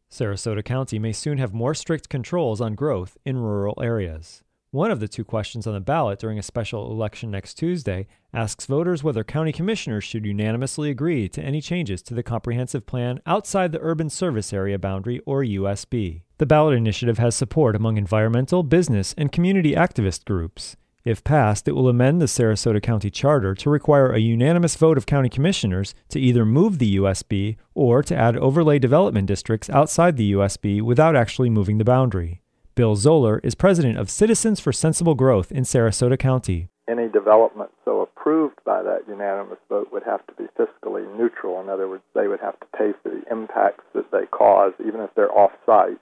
Sarasota County may soon have more strict controls on growth in rural areas. One of the two questions on the ballot during a special election next Tuesday asks voters whether county commissioners should unanimously agree to any changes to the comprehensive plan outside the urban service area boundary, or USB. The ballot initiative has support among environmental, business, and community activist groups. If passed, it will amend the Sarasota County Charter to require a unanimous vote of county commissioners to either move the USB or to add overlay development districts outside the USB without actually moving the boundary. Bill Zoller is president of Citizens for Sensible Growth in Sarasota County. Any development so approved by that unanimous vote would have to be fiscally neutral. In other words, they would have to pay for the impacts that they cause, even if they're off-site.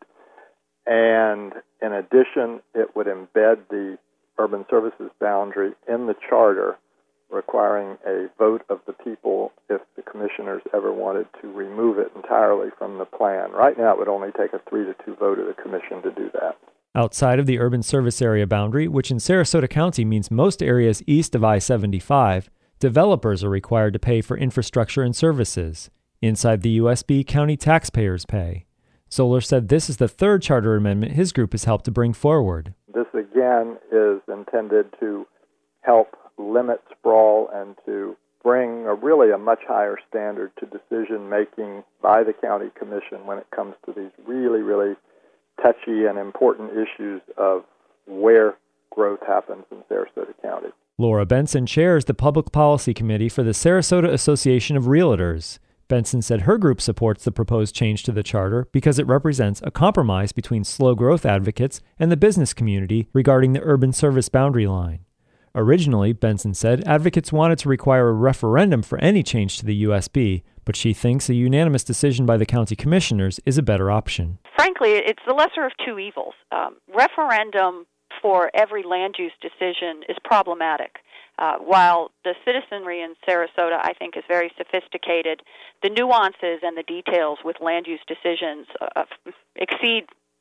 And in addition, it would embed the urban services boundary in the charter, requiring a vote of the people if the commissioners ever wanted to remove it entirely from the plan. Right now, it would only take a 3-2 vote of the commission to do that. Outside of the urban service area boundary, which in Sarasota County means most areas east of I-75, developers are required to pay for infrastructure and services. Inside the USB, county taxpayers pay. Zoller said this is the third charter amendment his group has helped to bring forward. This, again, is intended to help limit sprawl and to bring a much higher standard to decision-making by the county commission when it comes to these really, really touchy and important issues of where growth happens in Sarasota County. Laura Benson chairs the Public Policy Committee for the Sarasota Association of Realtors. Benson said her group supports the proposed change to the charter because it represents a compromise between slow growth advocates and the business community regarding the urban service boundary line. Originally, Benson said, advocates wanted to require a referendum for any change to the USB, but she thinks a unanimous decision by the county commissioners is a better option. Frankly, it's the lesser of two evils. Referendum for every land use decision is problematic. While the citizenry in Sarasota, I think, is very sophisticated, the nuances and the details with land use decisions exceed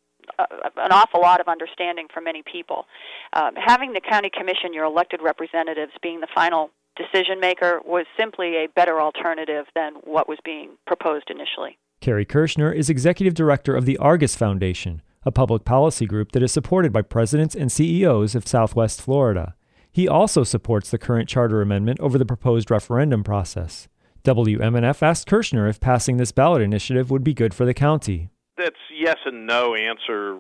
an awful lot of understanding for many people. Having the county commission, your elected representatives, being the final decision maker was simply a better alternative than what was being proposed initially. Carrie Kirschner is executive director of the Argus Foundation, a public policy group that is supported by presidents and CEOs of Southwest Florida. He also supports the current charter amendment over the proposed referendum process. WMNF asked Kirschner if passing this ballot initiative would be good for the county. That's yes and no answer,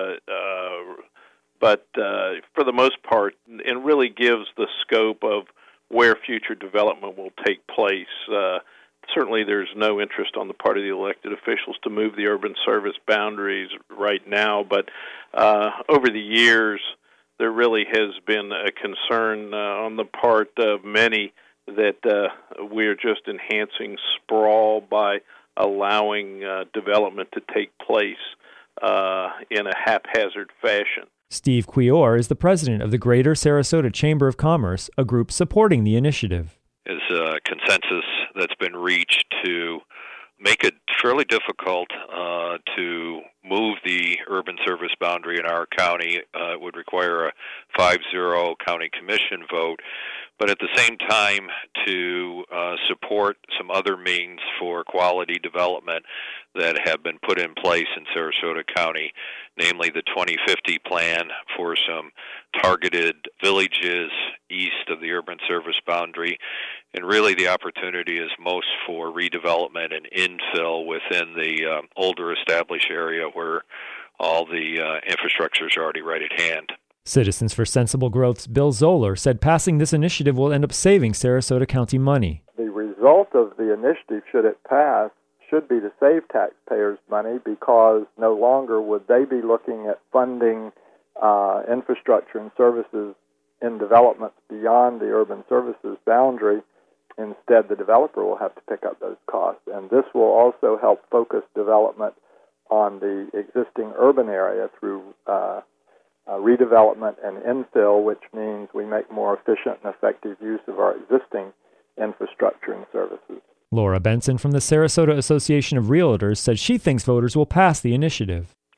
but for the most part, it really gives the scope of where future development will take place. Certainly there's no interest on the part of the elected officials to move the urban service boundaries right now, but over the years, there really has been a concern on the part of many that we're just enhancing sprawl by allowing development to take place in a haphazard fashion. Steve Quior is the president of the Greater Sarasota Chamber of Commerce, a group supporting the initiative. Is a consensus that's been reached to make it fairly difficult to move the urban service boundary in our county. It would require a 5-0 county commission vote, but at the same time to support some other means for quality development that have been put in place in Sarasota County, namely the 2050 plan for some targeted villages east of the urban service boundary. And really the opportunity is most for redevelopment and infill within the older established area where all the infrastructure is already right at hand. Citizens for Sensible Growth's Bill Zoller said passing this initiative will end up saving Sarasota County money. The result of the initiative, should it pass, should be to save taxpayers money because no longer would they be looking at funding infrastructure and services in developments beyond the urban services boundary. Instead, the developer will have to pick up those costs. And this will also help focus development on the existing urban area through redevelopment and infill, which means we make more efficient and effective use of our existing infrastructure and services. Laura Benson from the Sarasota Association of Realtors said she thinks voters will pass the initiative. Well,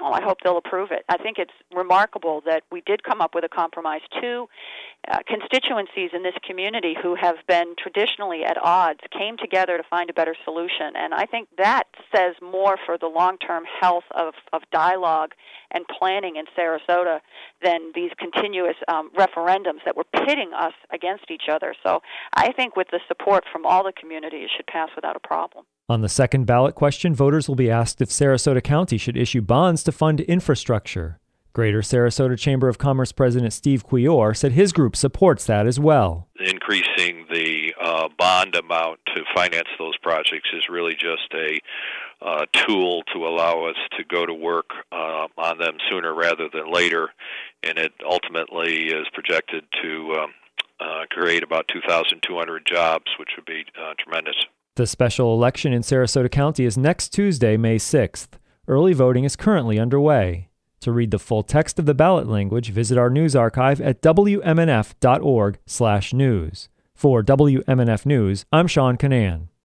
well, I hope they'll approve it. I think it's remarkable that we did come up with a compromise. Two constituencies in this community who have been traditionally at odds came together to find a better solution, and I think that says more for the long-term health of dialogue and planning in Sarasota than these continuous referendums that were pitting us against each other. So I think with the support from all the community, it should pass without a problem. On the second ballot question, voters will be asked if Sarasota County should issue bonds to fund infrastructure. Greater Sarasota Chamber of Commerce President Steve Quior said his group supports that as well. Increasing the bond amount to finance those projects is really just a tool to allow us to go to work on them sooner rather than later, and it ultimately is projected to create about 2,200 jobs, which would be tremendous. The special election in Sarasota County is next Tuesday, May 6th. Early voting is currently underway. To read the full text of the ballot language, visit our news archive at wmnf.org/news. For WMNF News, I'm Sean Canan.